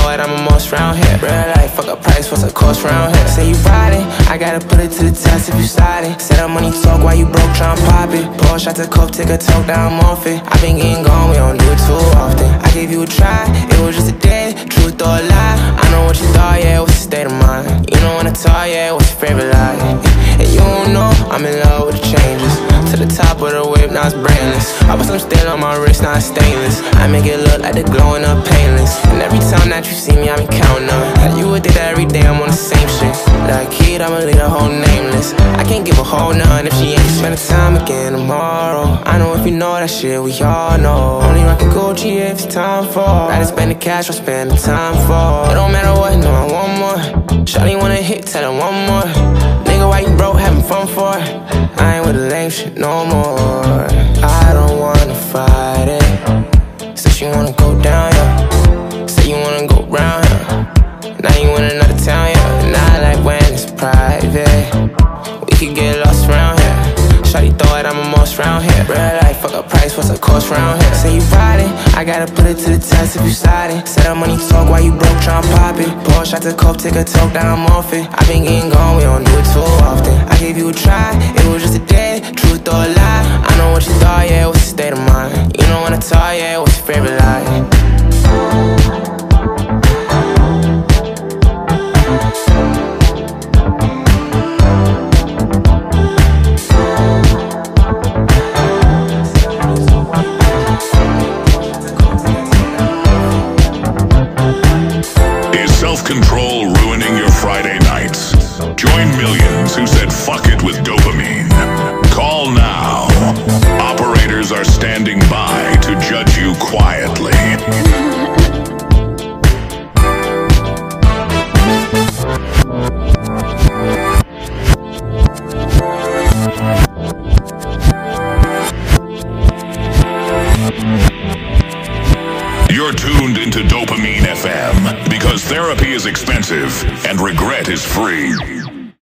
it, I'm a most round here. Real life, fuck a price, what's the cost round here? Say you riding, I gotta put it to the test if you sliding. Set up money talk while you broke, tryna pop it. Pour shots of coke, take a toke, down I'm off it. I been getting gone, we don't do it too often. I gave you a try, it was just a day, truth or a lie. I know what you thought, yeah, what's your state of mind? You know when I talk, yeah, what's your favorite line? And you don't know, I'm in love with the changes. To the top of the whip, now it's brainless. I put some steel on my wrist, now it's stainless. I make it look like they're glowing up painless. And every time that you see me, I be counting up. Like you would think that every day I'm on the same shit. Like kid, I'ma leave the whole nameless. I can't give a whole none if she ain't spending time again tomorrow. I know if you know that shit, we all know. Only rockin' Gucci if it's time for. Rather spend the cash or spend the time for. It don't matter what, no, I want more. Shawty wanna hit, tell her one more. Nigga, why you broke, having fun for? I ain't with the lame shit no more. I don't wanna fight it. Said you wanna go down, yeah. Say you wanna go round, yeah. Now you in another town, yeah. And I like when it's private. We could get lost around here. Shawty throw it, I'm a most round here. Real life, fuck a price, what's the cost round here? Say you riding, I gotta put it to the test if you sliding. Set up money talk while you broke, tryna pop it. Pour shots of coke, take a toke, down I'm off it. I been getting gone, we don't do it too often. I gave you a try, it was just a day, truth or a lie. I know what you thought, yeah, what's your state of mind? You know when I talk, yeah, what's your favorite line? Self-control ruining your Friday nights? Join millions who said fuck it with dopamine. Call now. Operators are standing by to judge you quietly. You're tuned into Dopamine FM because therapy is expensive and regret is free.